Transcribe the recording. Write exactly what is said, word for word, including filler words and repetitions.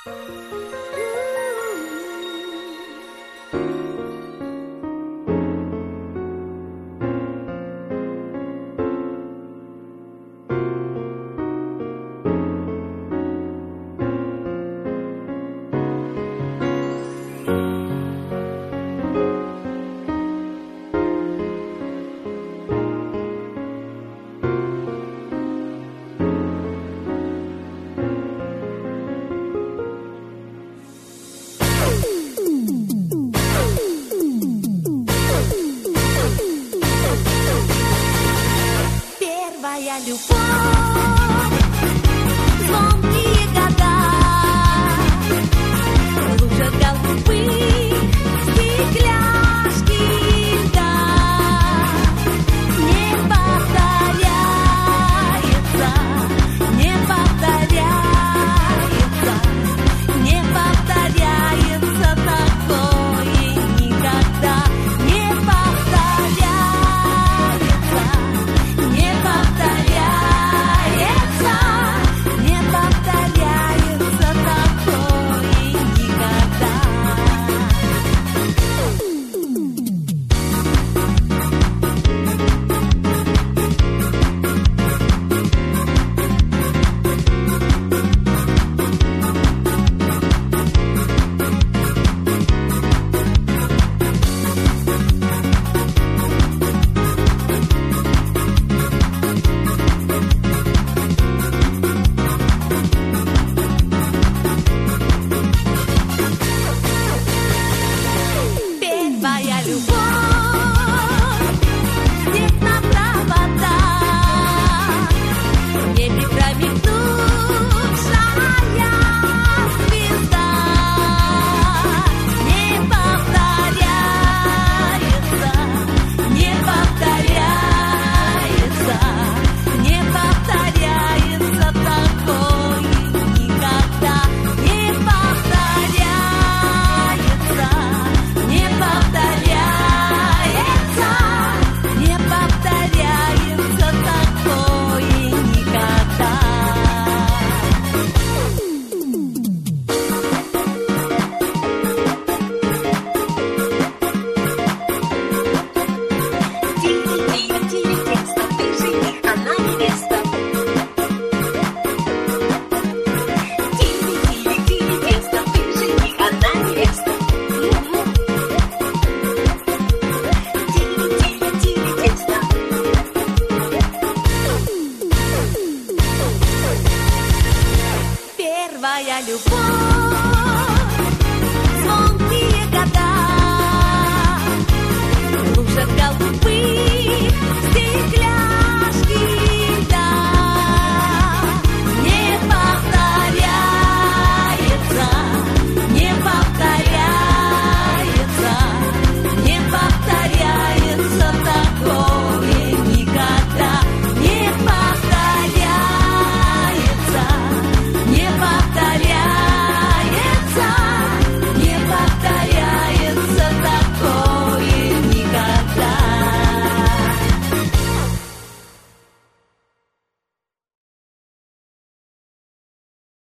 Первая любовь, звонкие года, лужа голубых стекляшки льда. Не повторяется, не повторяется, не повторяется такое никогда. Не повторяется, не повторяется, не повторяется такое никогда. Первая любовь, снег на проводах, в небе промелькнувшая звезда. Не повторяется, не повторяется, не повторяется такое никогда. Не повторяется, не повторяется, не повторяется такое никогда. Тили-тили-тили-текста, ты жених, она невеста. Тили-тили-тили-текста, ты жених, она невеста. Тили-тили-тили-текста. Первая любовь.